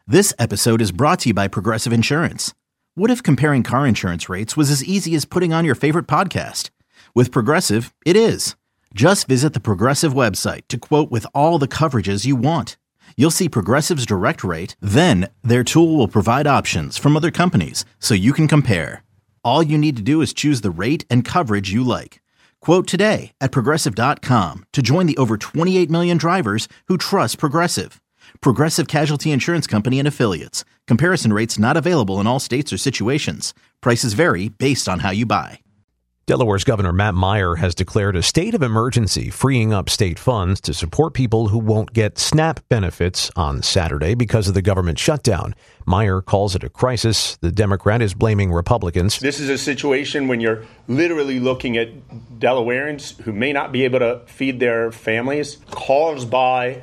This episode is brought to you by Progressive Insurance. What if comparing car insurance rates was as easy as putting on your favorite podcast? With Progressive, it is. Just visit the Progressive website to quote with all the coverages you want. You'll see Progressive's direct rate, then their tool will provide options from other companies so you can compare. All you need to do is choose the rate and coverage you like. Quote today at Progressive.com to join the over 28 million drivers who trust Progressive. Progressive Casualty Insurance Company and Affiliates. Comparison rates not available in all states or situations. Prices vary based on how you buy. Delaware's Governor Matt Meyer has declared a state of emergency, freeing up state funds to support people who won't get SNAP benefits on Saturday because of the government shutdown. Meyer calls it a crisis. The Democrat is blaming Republicans. This is a situation when you're literally looking at Delawareans who may not be able to feed their families, caused by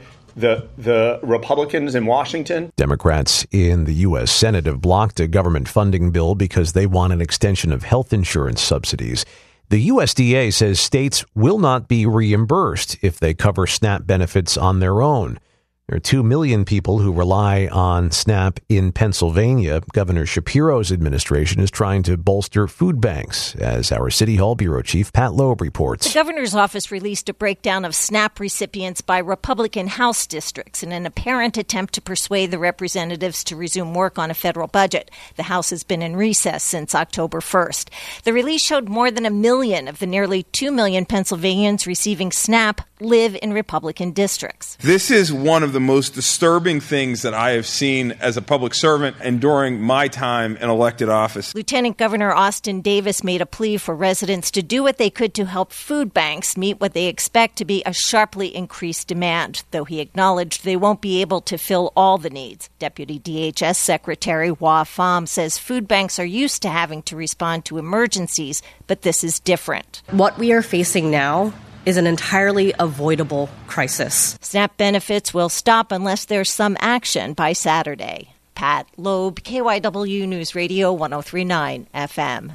the Republicans in Washington. Democrats in the U.S. Senate have blocked a government funding bill because they want an extension of health insurance subsidies. The USDA says states will not be reimbursed if they cover SNAP benefits on their own. There are 2 million people who rely on SNAP in Pennsylvania. Governor Shapiro's administration is trying to bolster food banks, as our City Hall Bureau Chief Pat Loeb reports. The governor's office released a breakdown of SNAP recipients by Republican House districts in an apparent attempt to persuade the representatives to resume work on a federal budget. The House has been in recess since October 1st. The release showed more than 1 million of the nearly 2 million Pennsylvanians receiving SNAP live in Republican districts. This is one of the most disturbing things that I have seen as a public servant and during my time in elected office. Lieutenant Governor Austin Davis made a plea for residents to do what they could to help food banks meet what they expect to be a sharply increased demand, though he acknowledged they won't be able to fill all the needs. Deputy DHS Secretary Hua Pham says food banks are used to having to respond to emergencies, but this is different. What we are facing now is an entirely avoidable crisis. SNAP benefits will stop unless there's some action by Saturday. Pat Loeb, KYW News Radio 103.9 FM.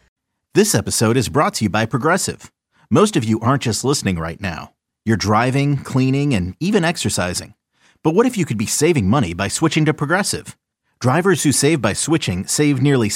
This episode is brought to you by Progressive. Most of you aren't just listening right now. You're driving, cleaning, and even exercising. But what if you could be saving money by switching to Progressive? Drivers who save by switching save nearly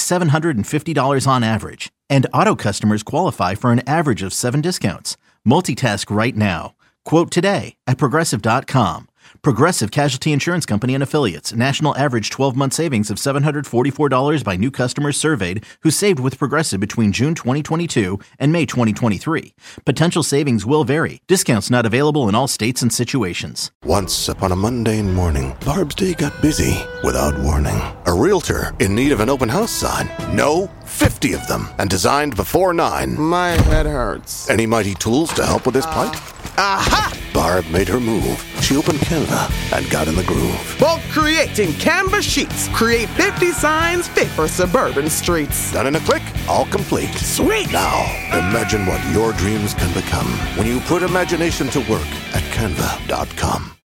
$750 on average. And auto customers qualify for an average of 7 discounts. Multitask right now. Quote today at Progressive.com. Progressive Casualty Insurance Company and Affiliates. National average 12-month savings of $744 by new customers surveyed who saved with Progressive between June 2022 and May 2023. Potential savings will vary. Discounts not available in all states and situations. Once upon a mundane morning, Barb's day got busy without warning. A realtor in need of an open house sign. No, 50 of them, and designed before 9. My head hurts. Any mighty tools to help with this plight? Aha! Barb made her move. She opened Canva and got in the groove. Bulk creating Canva sheets. Create 50 signs fit for suburban streets. Done in a click, all complete. Sweet! Now, imagine what your dreams can become when you put imagination to work at Canva.com.